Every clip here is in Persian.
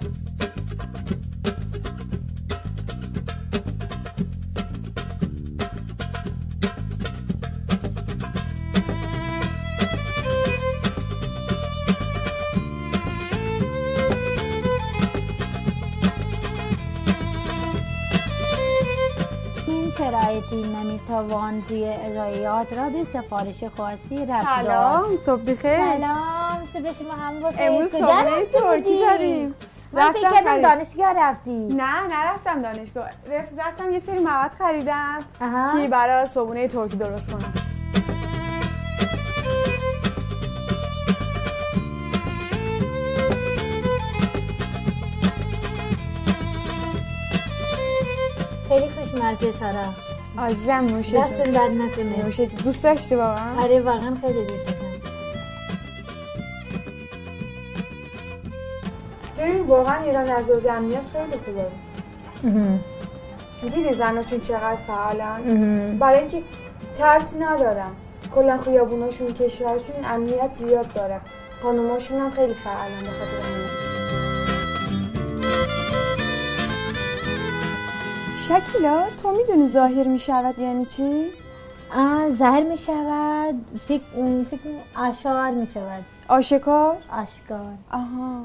شرایطی نمیتوان توی اجرایات را به سفارش خاصی ربط داد. سلام، صبح بخیر. سلام، صبح شما هم بخیر. امروز صبح ترکی داریم. من فکر کردم دانشگاه رفتی. نه نرفتم دانشگاه. رفتم یه سری مواد خریدم که برای صبحونه ترکی درست کنم. خیلی خوشمزه سارا. عزیزم نوشه دست درد نکنه. نوشه دوست داشتی واقعا؟ آره واقعا خیلی دوست داشتم. ببین واقعا ایران از لحاظ امنیت خیلی خوبه. دیدی زن‌ها چون چقدر فعالن؟ برای اینکه ترسی ندارن. کلا خیابوناشون کشورشون امنیت زیاد داره. خانوماشون هم خیلی فعالن به خاطر همین. شکیلا تو میدونی ظاهر میشود یعنی چی؟ ظاهر میشود فکر اشعار میشود. آشکار؟ آشکار. آها.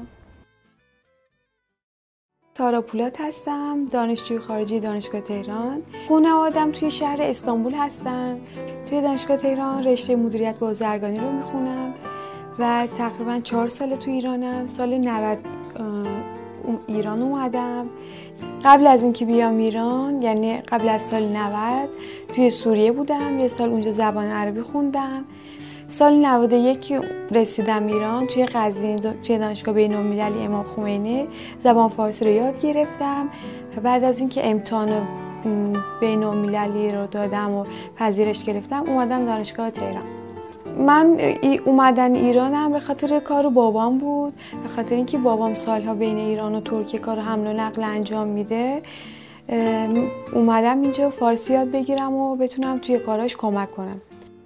سارا پولاد هستم، دانشجوی خارجی دانشگاه تهران. خانواده‌ام توی شهر استانبول هستن. توی دانشگاه تهران رشته مدیریت بازرگانی رو میخونم و تقریبا 4 سال تو ایرانم. سال 90 ایران اومدم. قبل از اینکه بیام ایران، یعنی قبل از سال 90 توی سوریه بودم. یه سال اونجا زبان عربی خوندم. سال 91 رسیدم ایران، توی قزوین توی دانشگاه بین‌المللی امام خمینی زبان فارسی رو یاد گرفتم. بعد از اینکه امتحان بین‌المللی رو دادم و پذیرش گرفتم اومدم دانشگاه تهران. من اومدن ایرانم به خاطر کار بابام بود، به خاطر اینکه بابام سالها بین ایران و ترکیه کار حمل و نقل انجام میده. اومدم اینجا فارسی یاد بگیرم و بتونم توی کاراش کمک کنم.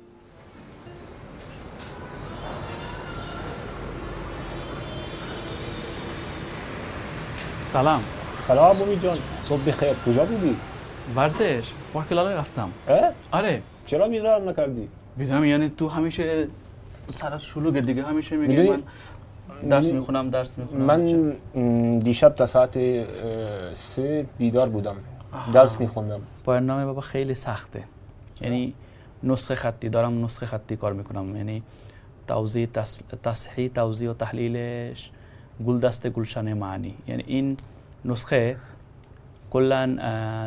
سلام امید جان، صبح بخیر. کجا بودی؟ ورزش، با کلاله رفتم. آره. چرا بیدار نکردی؟ بیدارم یعنی تو همیشه سرت شلوغه دیگه، همیشه میگی من درس میخونم. من دیشب تا ساعت 3 بیدار بودم. درس میخوندم. پایان بابا خیلی سخته. یعنی نسخه خطی دارم، نسخه خطی کار میکنم. یعنی توضیح، تصحیح، توضیح و تحلیلش گلدست گلشن معنی. یعنی این نسخه کلا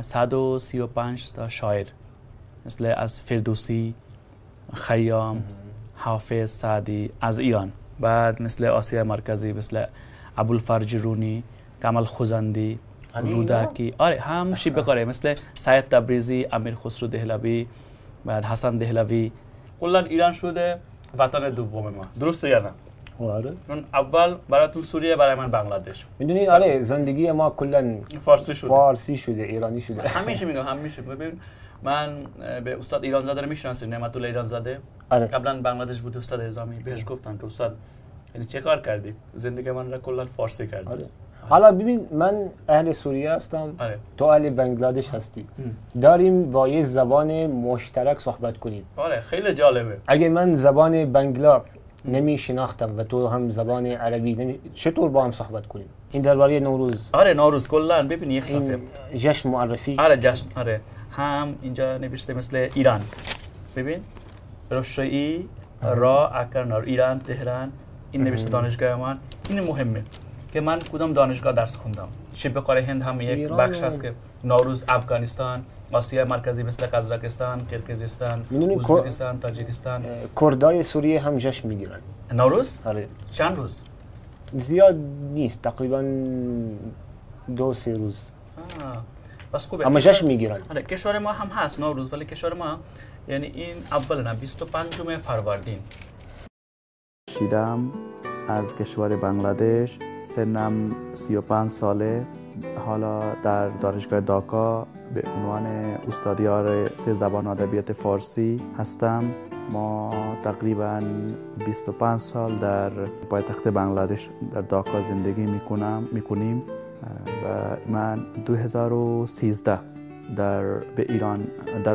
135 تا شاعر مثل از فردوسی، خیام، حافظ، سعدی از ایران، بعد مثل آسیا مرکزی مثل ابوالفرج رونی، کمال خوزندی، رودکی، آره هم شیبه کاره، مثل سید تبریزی، امیر خسرو دهلوی، بعد حسن دهلوی. کلا ایران شده وطن دوم ما. درسته یا نه؟ آره. من اول براتون سوریه، برای من بنگلادش. میدونی آره زندگی ما کلا فارسی شده، ایرانی شده. همیشه میگم همیشه. ببین من به استاد ایرانزاده رو میشناسید، نعمت الله ایرانزاده. آره. قبلا بنگلادش بود استاد اعزامی. بهش گفتم که استاد یعنی چه کار کردی؟ زندگی من را کلا فارسی کردی. آره. حالا ببین من اهل سوریه هستم. آره. تو اهل بنگلادش هستی. داریم با یه زبان مشترک صحبت کنیم. آره خیلی جالبه. اگه من زبان بنگلا نمی شناختم و تو هم زبان عربی چطور با هم صحبت کنیم؟ این درباره نوروز. آره نوروز کلا ببین یک صفحه جشن معرفی. آره جشن. آره هم اینجا نوشته مثل ایران. ببین روشایی را اکرنار ایران تهران. این نوشته دانشگاه من. این مهمه که من کدام دانشگاه درس خوندم. شبه قاره هند هم یک بخش هست که نوروز، افغانستان، آسیا مرکزی مثل قزاقستان، کرگزستان، ازبکستان، تاجیکستان. کردای سوریه هم جشن میگیرن. نوروز؟ آره. چند روز؟ زیاد نیست، تقریبا 2-3 روز. بس خوبه. اما جشن میگیرن. آره کشور ما هم هست نوروز، ولی کشور ما یعنی این اول نه 25 فروردین. شیدم از کشور بنگلادش، سنم 35 ساله. حالا در دانشگاه داکا به عنوان استادیار زبان و ادبیات فارسی هستم. ما تقریبا 25 سال در پایتخت بنگلادش در داکا زندگی میکنیم و من 2013 در ایران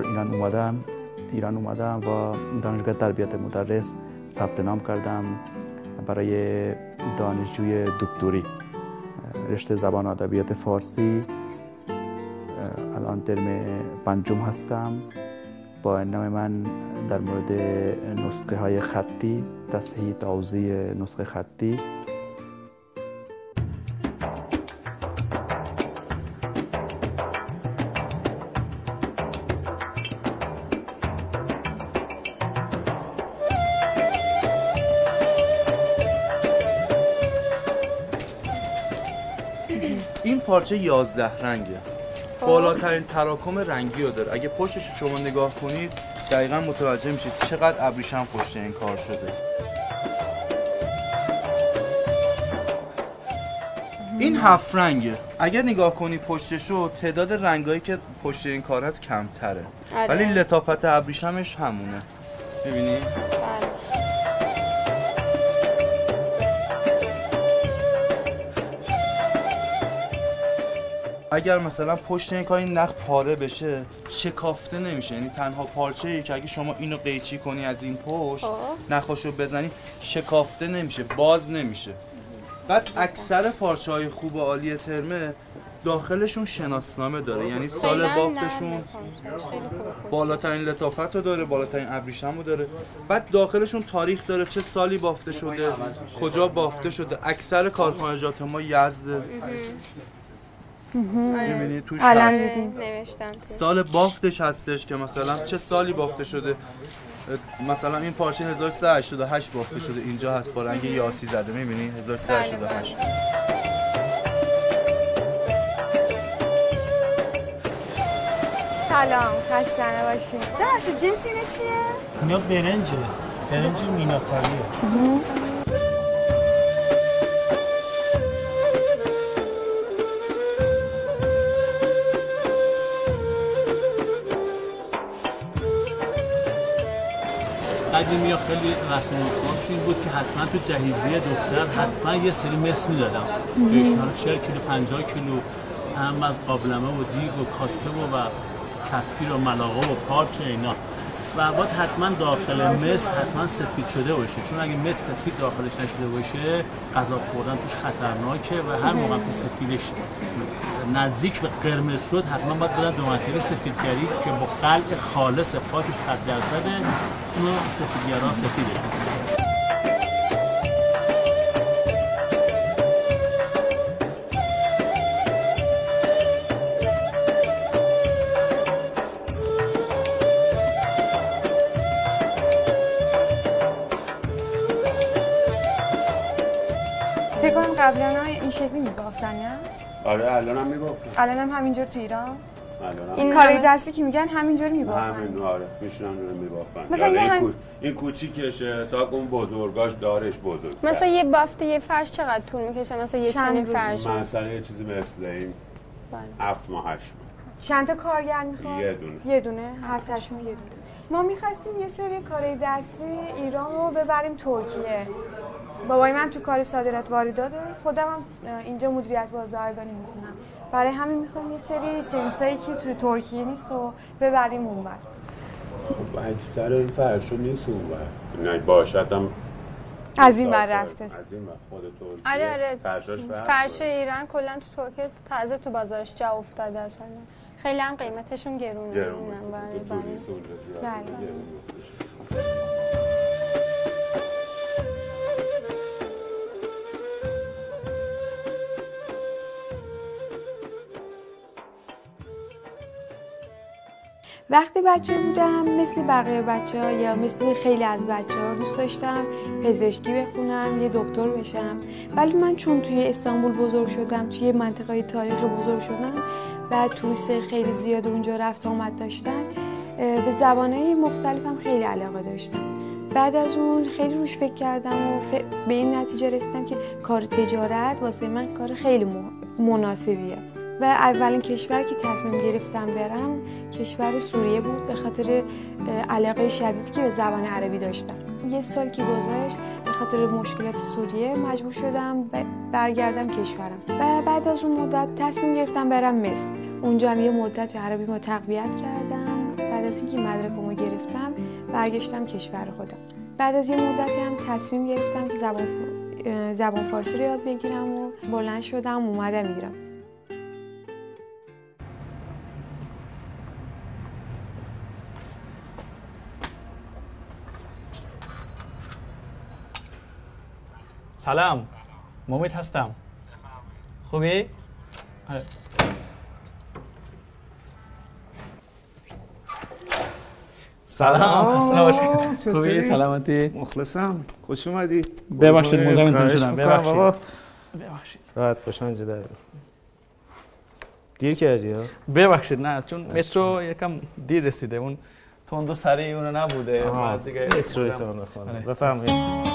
اومدم و دانشگاه تربیت مدرس ثبت نام کردم برای دانشجوی دکتری رشته زبان و ادبیات فارسی. الان ترم 5 هستم. با نام من در مورد نسخه های خطی، تصحیح توزیع نسخه خطی. این پارچه 11 رنگه. بالاترین تراکم رنگی رو داره. اگه پشتش شما نگاه کنید دقیقاً متوجه میشید چقدر ابریشم پشت این کار شده. این 7 رنگه. اگه نگاه کنی پشتشو تعداد رنگایی که پشت این کار هست کمتره. ولی لطافت ابریشمش همونه. می‌بینی؟ اگر مثلا پشت این کار این نخ پاره بشه شکافته نمیشه، یعنی تنها پارچه‌ای که اگه شما اینو قیچی کنی از این پشت نخاشو بزنی شکافته نمیشه، باز نمیشه. بعد اکثر پارچه‌های خوب و عالی ترمه داخلشون شناسنامه داره، یعنی سال بافتشون بالاترین لطافت رو داره، بالاترین ابریشم رو داره، بعد داخلشون تاریخ داره چه سالی بافته شده، کجا بافته شده. اکثر کارخانجات ما یزده. می‌بینی توش نوشتم سال بافتش هستش که مثلا چه سالی بافته شده. مثلا این پارچه 1388 بافته شده، اینجا هست با رنگ یاسی زده. می‌بینی 1388. سلام، خسته نباشید. ببخشید جنس اینا چیه؟ اینا برنج میناکاریه. قدیمی ها خیلی رسم الخوابش این بود که حتما تو جهیزیه دختر حتما یه سری مس میدادم بهشون 40 کیلو 50 کیلو هم از قابلمه و دیگ و کاسه و کفگیر و ملاقه و پارچه اینا و باید حتما داخل مس حتما سفید شده باشه، چون اگه مس سفید داخلش نشده باشه غذا خوردن توش خطرناکه و هر موقع که سفیدش نزدیک به قرمز شد حتما باید برن دو مرتبه سفیدگری که با قلع خالص پاک 100% اونو سفیدگران سفیدش میکنن. فکر کنم قبلا این شکلی می‌بافتن نه؟ آره الان هم می‌بافتن. الان هم همینجور تو ایران؟ این کاری دستی که میگن همینجوری می‌بافن. همین آره میشونن رو می‌بافن. مثلا این کوچیکشه حساب کن بزرگاش دارش بزرگ. مثلا یه بافت یه فرش چقدر طول می‌کشه؟ مثلا یه چنین فرش. مثلا یه چیزی مثل این 7 ماه 8 ماه. چند تا کارگر می‌خواد؟ یه دونه. هر تشمه یه دونه. ما می‌خواستیم یه سری کارای دستی ایران رو ببریم ترکیه. بابای من تو کار صادرات وارداته، خودم هم اینجا مدیریت بازرگانی میکنم. برای همین میخوایم یه سری جنسایی که تو ترکیه نیست و ببریم اونور. خب اکثر این فرشو نیست اونور. نه باشدم از این ور رفته است. از این ور خود ترکیه. آره فرش ایران کلا تو ترکیه تازه تو بازارش جا افتاده اصلا. خیلی هم قیمتشون گرونه. بله. وقتی بچه بودم مثل بقیه بچه‌ها یا مثل خیلی از بچه‌ها دوست داشتم پزشکی بخونم، یه دکتر بشم. ولی من چون توی استانبول بزرگ شدم، توی منطقه تاریخی بزرگ شدم و توریست خیلی زیاد اونجا رفت آمد داشتن، به زبانهای مختلفم خیلی علاقه داشتم. بعد از اون خیلی روش فکر کردم و به این نتیجه رسیدم که کار تجارت واسه من کار خیلی مناسبیه. و اولین کشور که تصمیم گرفتم برم کشور سوریه بود، به خاطر علاقه شدیدی که به زبان عربی داشتم. یه سال که گذشت به خاطر مشکلات سوریه مجبور شدم برگردم کشورم و بعد از اون مدت تصمیم گرفتم برم مصر. اونجا هم یه مدت عربیمو تقویت کردم. بعد از اینکه مدرکمو گرفتم برگشتم کشور خودم. بعد از یه مدتی هم تصمیم گرفتم که زبان فارسی رو یاد بگیرم و بلند شدم اومدم ایران. سلام، ممید هستم. خوبی؟ سلام، خسته نباشید. خوبی؟ سلامتی؟ مخلصم. خوش اومدی. ببخشید مزاحمتون شدم. ببخشید. راحت باش اینجا دیر کردی ها؟ ببخشید نه، چون مترو یکم دیر رسیده، اون تند و سریع اون نبوده. مترو ایتان بخوانم. بفرمایید.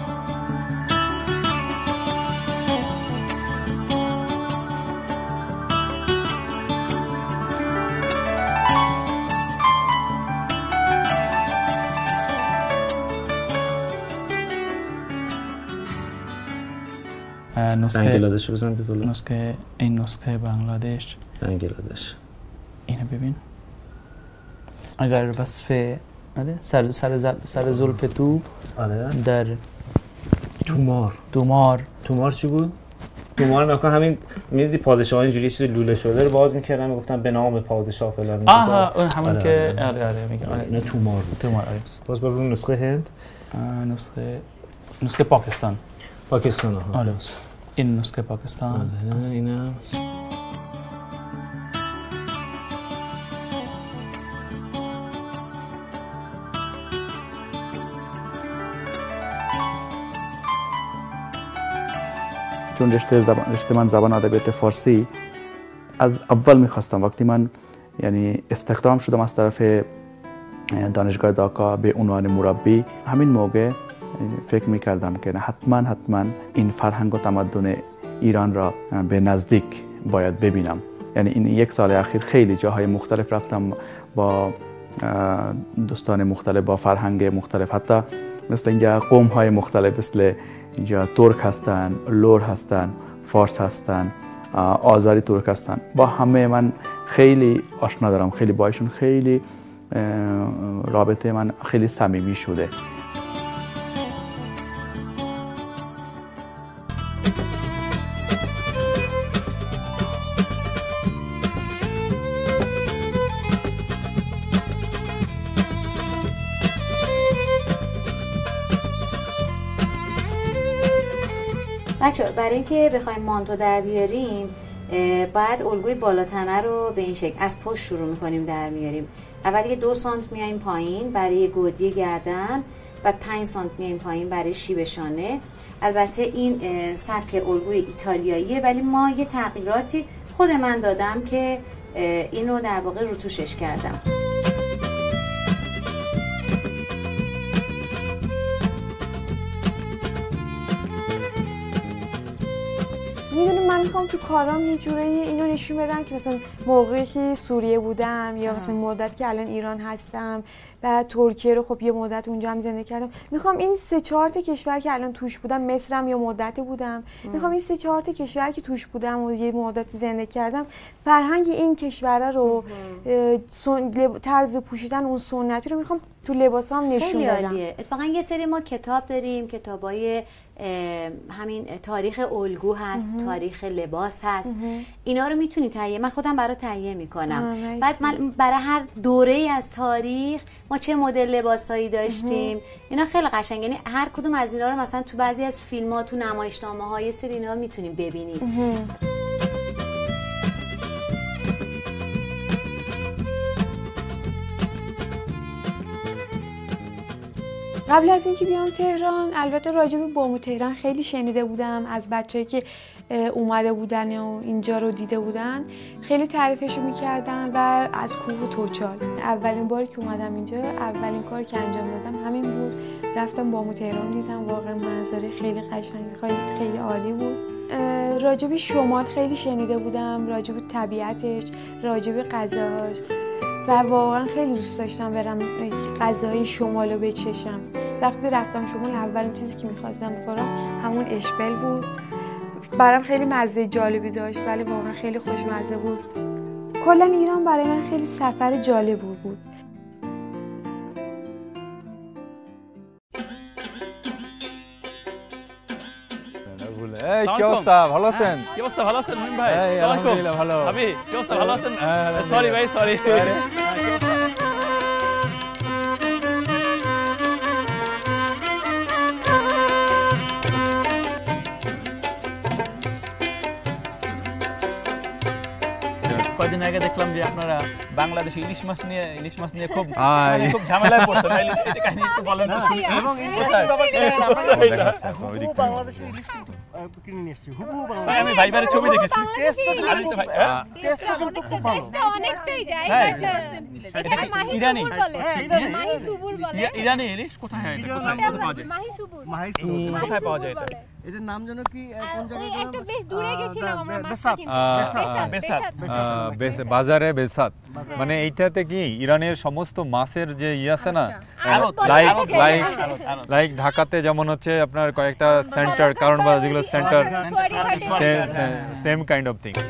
بنگلادش رو بزن بگو. این نسخه بنگلادش. اینو ببین. اگر وصف سر زلف تو در تومار چی بود؟ تومار نکن همین میدیدی پادشاه اینجوری چیز لوله شده رو باز میکردن میگفتن به نام پادشاه فلان. اون همون که آره میگه. اینا تومار بود. تومار. باز با اون نسخه هند. نسخه پاکستان. آره. این نسخه پاکستان. اینا چون رشته من زبان ادبیات فارسی از اول میخواستم. وقتی من یعنی استخدام شدم از طرف دانشگاه داکا به عنوان مربی، همین موقع فکر میکردم که حتما این فرهنگ و تمدن ایران را به نزدیک باید ببینم. یعنی این یک سال اخیر خیلی جاهای مختلف رفتم با دوستان مختلف، با فرهنگ مختلف، حتی مثل اینجا قوم های مختلف مثل اینجا ترک هستن، لور هستن، فارس هستن، آذری ترک هستن. با همه من خیلی آشنا دارم، خیلی باشون خیلی رابطه من خیلی صمیمی شده. بچه‌ها برای اینکه بخوایم مانتو در بیاریم باید الگوی بالاتنه رو به این شکل از پشت شروع می‌کنیم در میاریم. اول یه 2 سانت میایم پایین برای گودی گردن، بعد 5 سانت میایم پایین برای شیب شانه. البته این سبک الگوی ایتالیاییه، ولی ما یه تغییراتی خود من دادم که این رو در واقع روتوشش کردم. میدونی من میخوام تو کارام یه جورایی اینو نشون بدم که مثلا موقعی که سوریه بودم یا مثلا مدت که الان ایران هستم، بعد ترکیه رو خب یه مدت اونجا هم زندگی کردم، میخوام این 3-4 تا کشور که الان توش بودم، مصرم یا مدتی بودم، میخوام این 3-4 تا کشور که توش بودم و یه مدت زندگی کردم فرهنگ این کشورها رو، طرز پوشیدن اون سنتی رو میخوام تو لباسام نشون بدم. خیلی اتفاقا یه سری ما کتاب داریم، کتابای همین تاریخ الگو هست، تاریخ لباس هست. اینا رو میتونی تهیه، من خودم برای تهیه میکنم. بعد من برای هر دوره‌ای از تاریخ ما چه مدل لباسایی داشتیم، اینا خیلی قشنگه. یعنی هر کدوم از اینا رو مثلا تو بعضی از فیلم‌ها، تو نمایشنامه‌ها یه سری اینا میتونیم ببینیم. قبل از اینکه بیام تهران البته راجع به بامو تهران خیلی شنیده بودم از بچه‌ای که اومده بودن و اینجا رو دیده بودن، خیلی تعریفشو میکردن و از کوه توچال. اولین باری که اومدم اینجا اولین کاری که انجام دادم همین بود رفتم بامو تهران دیدم، واقعا منظره خیلی قشنگ، خیلی عالی بود. راجب شمال خیلی شنیده بودم، راجب طبیعتش، راجب غذاش و واقعا خیلی دوست داشتم برم غذای شمال رو بچشم. وقتی رفتم شمال اولین چیزی که میخواستم بخورم همون اشبل بود. برام خیلی مزه جالبی داشت ولی واقعا خیلی خوشمزه بود. کلا ایران برای من خیلی سفر جالب بود. क्या अवस्था ভালো আছেন? কি অবস্থা ভালো আছেন মুমিন ভাই? এই আলহামদুলিল্লাহ ভালো। ভাবি কি অবস্থা ভালো আছেন? সরি ভাই সরি। কদিন আগে দেখলাম যে আপনারা বাংলাদেশে ইলিশ মাছ নিয়ে খুব ঝামেলায় পড়ছেন। এই কাহিনী একটু বলেন তো শুনি। এবং এই বাংলাদেশে ইলিশ কিন্তু কিনে নিয়ে এসেছি। হুবহু বাংলাদেশে আমি ভাইবারের ছবি দেখেছি। টেস্টটা কিন্তু খুব ভালো। অনেকটাই যায়। এটা ইরানি বলে। মাহি সুবুর বলে। ইরানি ইলিশ কোথায় হয় এটা? কোথায় পাওয়া যায়? মাহি সুবুর। কোথায় পাওয়া যায় এটা? এটার নাম যেন কি কোন জায়গায়? একটু বেশ দূরে গেছিলাম আমরা বেসাত বাজারে বেসাত মানে এইটাতে কি ইরানের সমস্ত মাছের যে আছে না, লাইক ঢাকাতে যেমন হচ্ছে আপনার কয়েকটা সেন্টার, কারণ বাজার যেগুলো centre, same kind of thing.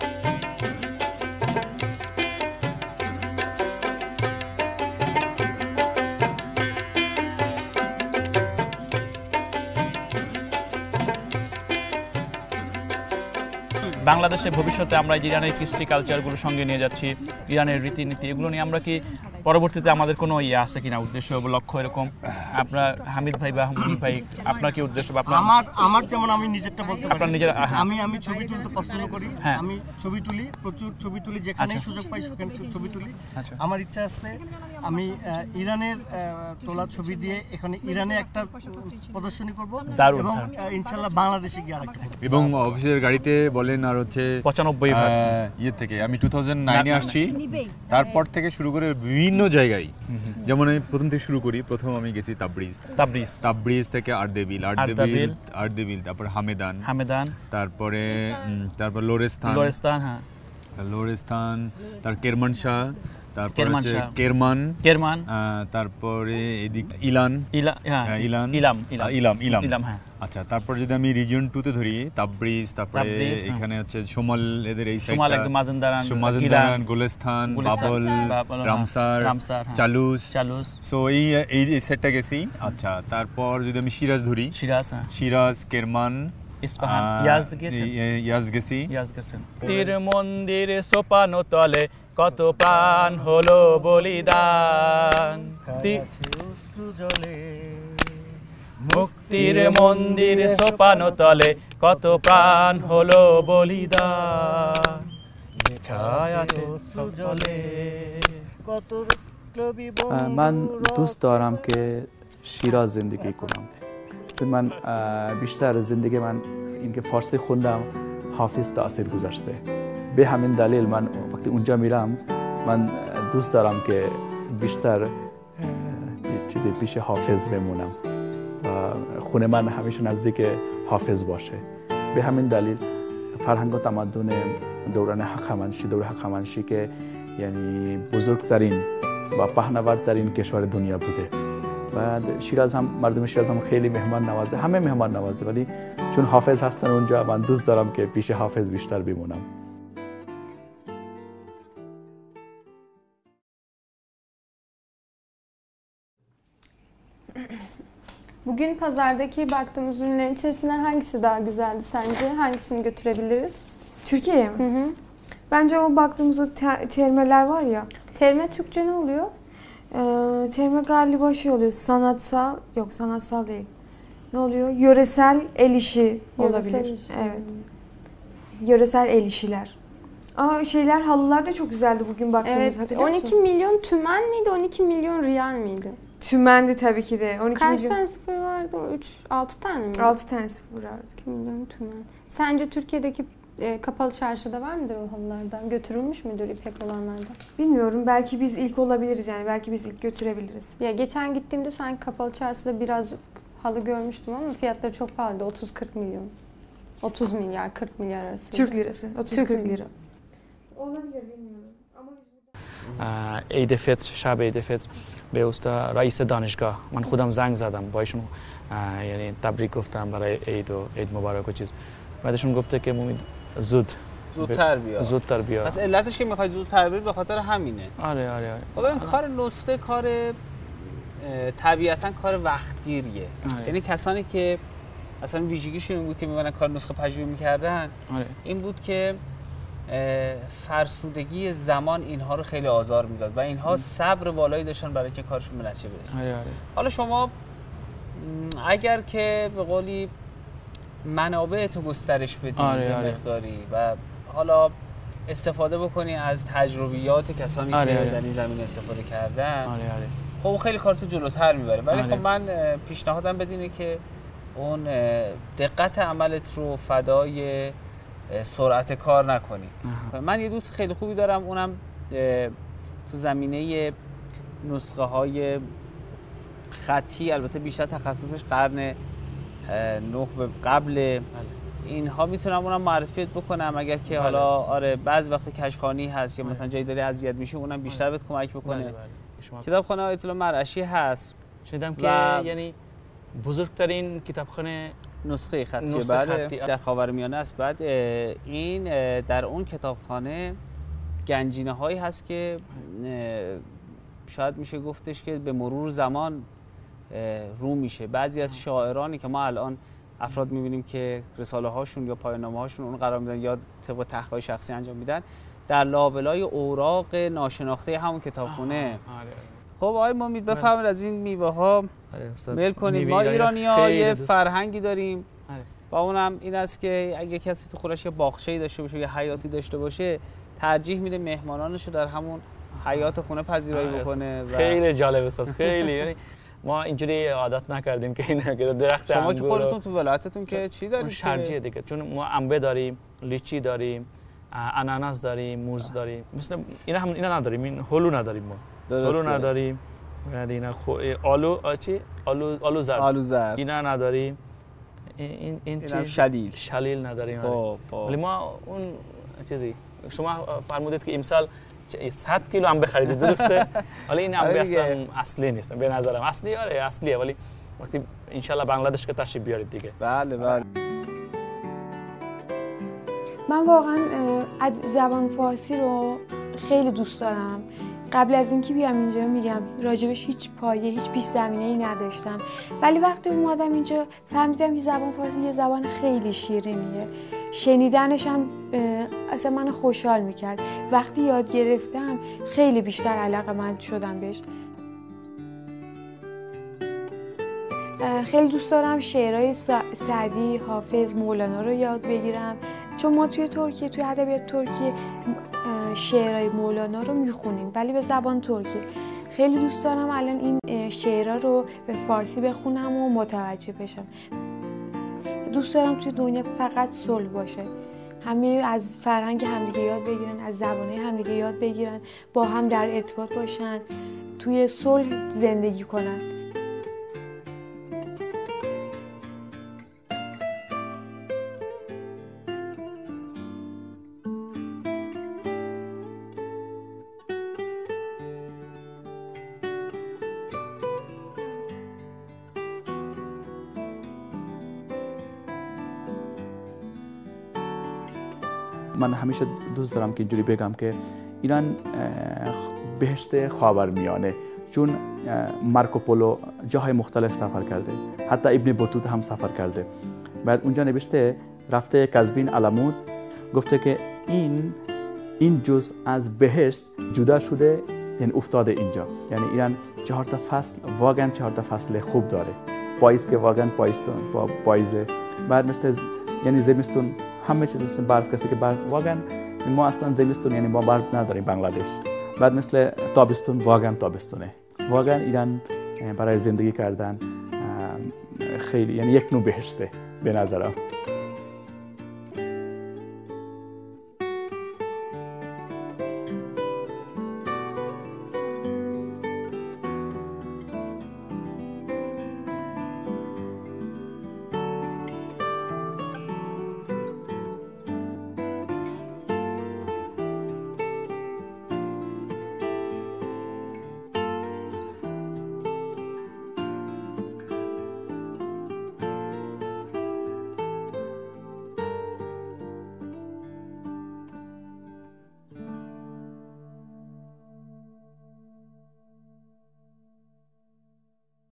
বাংলাদেশে ভবিষ্যতে আমরা ইরানের কৃষ্টি কালচারগুলো সঙ্গে নিয়ে যাচ্ছি, ইরানের রীতিনীতি, এগুলো নিয়ে আমরা কি পরবর্তীতে আমাদের কোনো আছে কিনা উদ্দেশ্য বা লক্ষ্য এরকম? আপনার হামিদ ভাই বা হামিদ ভাই আপনার কি উদ্দেশ্য? বা আমার যেমন আমি নিজেরটা বলতে পারি, আপনার নিজের আমি ছবি তুলতে পছন্দ করি। আমি ছবি তুলি, প্রচুর ছবি তুলি, যেখানেই সুযোগ পাই সেখানে ছবি তুলি। আমার ইচ্ছা আছে আমি ইরানের তোলা ছবি দিয়ে এখানে ইরানে একটা প্রদর্শনী করব এবং ইনশাআল্লাহ বাংলাদেশে গিয়ে আরেকটা। এবং অফিসের গাড়িতে বলেন আর হচ্ছে 95 ইয়ে থেকে আমি 2009-এ আসছি, তারপর থেকে শুরু করে বিভিন্ন জায়গায়, যেমন আমি প্রথম থেকে শুরু করি, প্রথম আমি গেছি তাবরিজ থেকে আর্দেবিল, তারপর হামেদান, তারপর লোরেস্তান, তার কেরমানশাহ, তারপর হচ্ছে কেরমান, তারপরে এদিক ইলাম। আচ্ছা, তারপর যদি আমি রিজিয়ন 2 তে ধরি তাবরিজ, তারপরে এখানে হচ্ছে সোমাল, এদের এই সাইডটা Mazandaran, Golestan, Babol, Ramsar, Chalus, so এই সেটটা গেছি। আচ্ছা, তারপর যদি আমি সিরাজ ধরি, সিরাজ, কেরমান, ইস্পাহান, ইয়াজ গেছি। তীর মন্দির সোপানো তলে কত প্রাণ হলো বলিদান, মুক্তির মন্দির সোপানো তলে কত প্রাণ হলো বলিদান, من دوست دارم که شیراز زندگی کنم. من بیشتر زندگی من اینکه فارسی خوندم حافظ تاثیر گذاشته. به همین دلیل من وقتی اونجا میرم من دوست دارم که بیشتر چیزی پیش حافظ بمونم و خونه من همیشه نزدیک حافظ باشه. به همین دلیل فرهنگ و تمدن دوران دوره هخامنشی که یعنی بزرگترین و پهناورترین کشور دنیا بوده. و شیراز هم، مردم شیراز هم خیلی مهمان نوازه، همه مهمان نوازه، ولی چون حافظ هستن اونجا من دوست دارم که پیش حافظ بیشتر بمونم. Bugün pazardaki baktığımız ürünlerin içerisinden hangisi daha güzeldi sence? Hangisini götürebiliriz? Türkiye'ye mi? Hı hı. Bence o baktığımız o termeler var ya. Terme Türkçe ne oluyor? Terme galiba şey oluyor, sanatsal değil. Ne oluyor? Yöresel el işi olabilir. Evet. Yöresel el işiler. Ama halılar da çok güzeldi bugün baktığımız, evet, hatırlıyor musun? 12 milyon tümen miydi, 12 milyon riyal miydi? Tümendi tabii ki de. 12 Kaç milyon. tane sıfır vardı? 6 tane mi? 6 tane sıfır vardı. 2 milyon tümen. Sence Türkiye'deki Kapalı çarşıda var mıdır o halılardan? Götürülmüş müdür İpek olanlardan? Bilmiyorum. Belki biz ilk olabiliriz yani. Belki biz ilk götürebiliriz. Ya geçen gittiğimde sanki kapalı çarşıda biraz halı görmüştüm ama fiyatları çok pahalıydı. 30-40 milyon. 30 milyar, 40 milyar arası. Türk lirası. 30-40 lira. Olabilir bilmiyorum. Ama biz عید فطر شب عید فطر به استا رئیس دانشگاه من خودم زنگ زدم با ایشون یعنی تبریک گفتم برای عید و عید مبارک و چیز بعدشون گفته که امید زودتر بیا پس علتش که میخوای زودتر بری به خاطر همینه. آره خب این کار نسخه کار طبیعتا کار وقتگیریه. یعنی کسانی که اصلا ویژگیشون این بود که میبرن کار نسخه پژوهی میکردن این بود که فرسودگی زمان اینها رو خیلی آزار میداد و اینها صبر بالایی داشتن برای که کارشون به نتیجه برسه. حالا شما اگر که به قولی منابع تو گسترش بدی مقداری و حالا استفاده بکنی از تجربیات کسانی که در این زمین استفاده کردن خب خیلی کارتو جلوتر میبره. ولی خب من پیشنهادم بدینه که اون دقت عملت رو فدای سرعت کار نکنی. من یه دوست خیلی خوبی دارم اونم تو زمینه نسخه های خطی البته بیشتر تخصصش قرن 9 قبل اینها میتونم اونم معرفیت بکنم اگر که حالا بعضی وقت کشخانی هست یا مثلا جایی داری اذیت میشی اونم بیشتر بهت کمک بکنه. کتابخانه آیت الله مرعشی هست. شنیدم که یعنی بزرگترین کتابخانه نسخه خطی در خاورمیانه است. بعد این در اون کتابخانه گنجینه هایی هست که شاید میشه گفتش که به مرور زمان رو میشه. بعضی از شاعرانی که ما الان افراد میبینیم که رساله هاشون یا پایان نامه هاشون اون قرار میدن یا طبق تحقیقات شخصی انجام میدن در لابلای اوراق ناشناخته همون کتابخونه. خب آقای امید بفرمایید از این میوه ها میل کنید. ما ایرانی‌ها یه فرهنگی داریم با اونم این است که اگه کسی تو خودش یه باغچه‌ای داشته باشه یا حیاتی داشته باشه ترجیح میده مهمانانش رو در همون حیات خونه پذیرایی بکنه. خیلی جالب است. خیلی یعنی ما اینجوری عادت نکردیم که این درخت شما که خودتون تو ولایتتون که چی دارید؟ شرجیه دیگه چون ما انبه داریم، لیچی داریم، اناناس داریم، موز داریم. مثلا اینا نداریم. این هلو نداریم ما. هلو نداریم. بعد اینا آلو زرد. اینا نداریم. این چی؟ شلیل نداریم. ولی ما اون چیزی شما فرمودید که امسال 100 کیلو انبه خریدید درسته؟ ولی این انبه اصلا اصلی نیست به نظرم. اصلیه ولی وقتی ان شاء الله بنگلادش که تشریف بیارید دیگه. بله. من واقعا زبان فارسی رو خیلی دوست دارم. قبل از اینکه بیام اینجا میگم راجبش هیچ پایه هیچ پیش زمینه‌ای نداشتم ولی وقتی اومدم اینجا فهمیدم که زبان فارسی یه زبان خیلی شیرینیه. شنیدنش هم اصلا من خوشحال میکرد. وقتی یاد گرفتم خیلی بیشتر علاقه‌مند شدم بهش. خیلی دوست دارم شعرهای سعدی، حافظ، مولانا رو یاد بگیرم چون ما توی ترکیه توی ادبیات ترکیه شعرهای مولانا رو میخونیم ولی به زبان ترکی. خیلی دوست دارم الان این شعرها رو به فارسی بخونم و متوجه بشم. دوست دارم توی دنیا فقط صلح باشه. همه از فرهنگ همدیگه یاد بگیرن، از زبانه همدیگه یاد بگیرن، با هم در ارتباط باشن، توی صلح زندگی کنن. من همیشه دوست دارم که اینجوری بگم که ایران بهشت خاورمیانه چون مارکوپولو جاهای مختلف سفر کرده حتی ابن بطوطه هم سفر کرده بعد اونجا نوشته رفته کازبین علمود گفته که این جزء از بهشت جدا شده یعنی افتاده اینجا یعنی ایران 4 تا فصل واقعا 4 تا فصل خوب داره پاییز که واقعا پاییزه بعد مثل یعنی زمستون همه چیز برف کسی که برف واقعا ما اصلا زمستون یعنی ما برف نداریم بنگلادش بعد مثل تابستون واقعا تابستونه واقعا ایران برای زندگی کردن خیلی یعنی یک نوع بهشته به نظرم